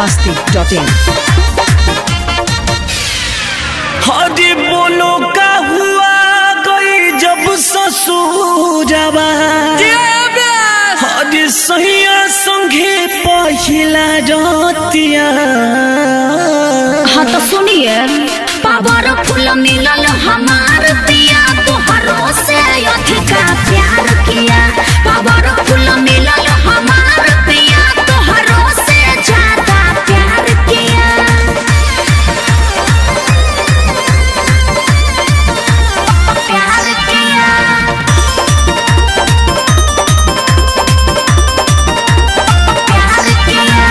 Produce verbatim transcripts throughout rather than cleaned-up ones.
मस्ती dot इन। हरी बोलो का हुआ गई जब ससुरवा हरी सहिया संगे पहिला रतिया। हाँ तो सुनिए, पावर फूल मिलल हमार पिया, तोहरों से अधिका प्यार किया। पावर फूल मिलल हमार पिया, तोहरों से ज्यादा प्यार किया। प्यार किया प्यार किया।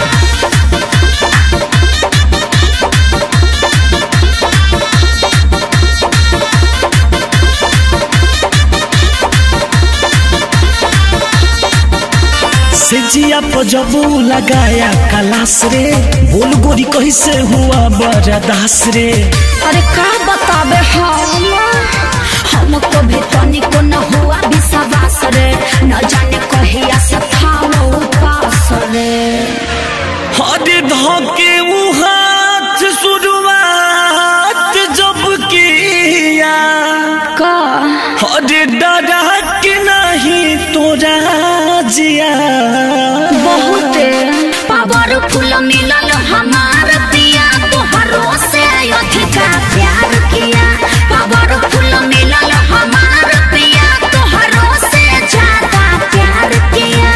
सेजिया पजबू लगाया कलास रे, बोल गोरी कैसे हुआ बर्दास रे। अरे का बताबे हम हमको भी तनिको न हुआ विश्वास रे, न जाने कहिया से था उपास रे। हरे धोके वो हाथ शुरुआत जब किया, का हरे डरा के नहीं तोरा जिया। बहुत पावर फूल मिलल हमार पिया, तोहरों से अधिका प्यार किया। पावर फूल मिलल हमार पिया, तोहरों से ज्यादा प्यार किया।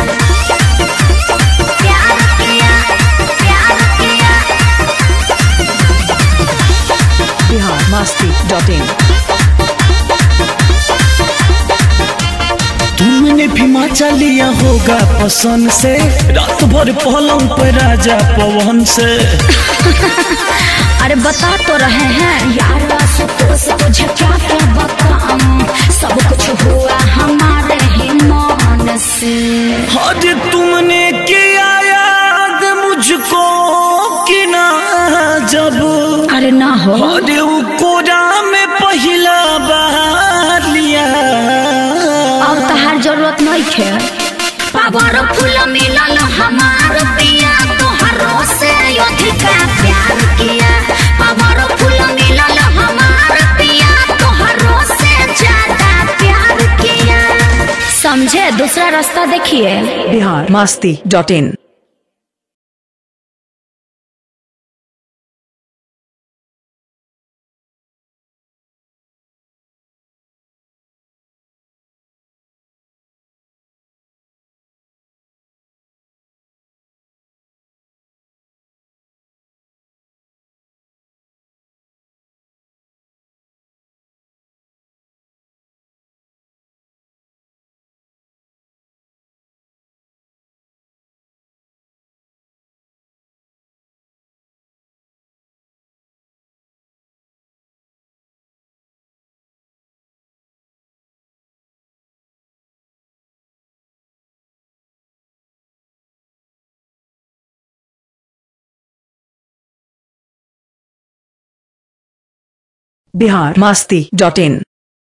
प्यार किया प्यार किया। Bihar Masti dot in. तुमने भी मचा लिया होगा पसंद से, रात भर पलंग पर राजा पवन से। अरे बता तो रहे हैं यार, आशुतोष तुझे क्या क्या बताऊं, सब कुछ हुआ हमारे ही मन से। हरे तुमने किया याद मुझको कि ना जब, अरे ना हो, हरे वो कोरा में पहला बार लिया। अब तहार जरूरत नहीं है। पावर फूल मिलल हमार पिया, तोहरों से अधिका प्यार किया। पावर फूल मिलल हमार पिया, तोहरों से ज्यादा प्यार किया। समझे, दूसरा रास्ता देखिए। Bihar Masti dot in. Bihar Masti dot in.